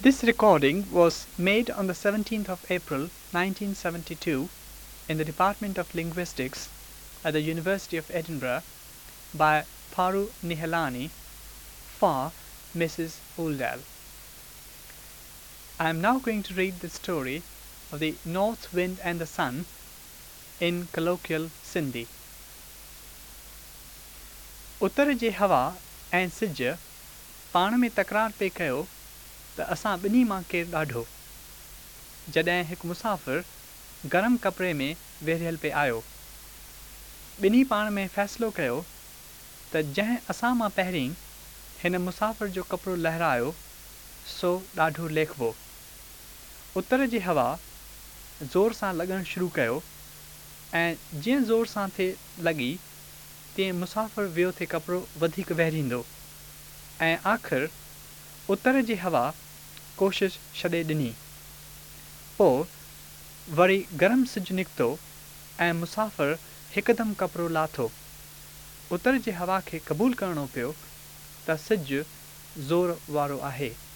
This recording was made on the 17th of April 1972 in the Department of Linguistics at the University of Edinburgh by Paru Nihalani for Mrs. Oldal. I am now going to read the story of the North Wind and the Sun in colloquial Sindhi. उत्तर जे हवा ऐं सिज पाण में तकरार पे कयो त असां ॿिन्ही मां केरु ॾाढो। जॾहिं हिकु मुसाफ़िर गरम कपिड़े में वेरियल पे आयो, ॿिन्ही पाण में फ़ैसिलो कयो त जंहिं असां मां पहिरीं हिन मुसाफ़िर जो कपिड़ो लहिरायो सो ॾाढो लेखिबो। उत्तर जी हवा ज़ोर सां लॻणु शुरू कयो ऐं जीअं ज़ोर सां थिए लॻी तीअं मुसाफ़िर वियो थे कपिड़ो वधीक वहिरींदो ऐं आख़िर उत्तर जी हवा कोशिश छॾे ॾिनी। पोइ वरी गरम सिज निकितो ऐं मुसाफ़िर हिकदमि कपिड़ो लाथो। उत्तर जी हवा खे क़बूल करणो पियो त सिज ज़ोर वारो आहे।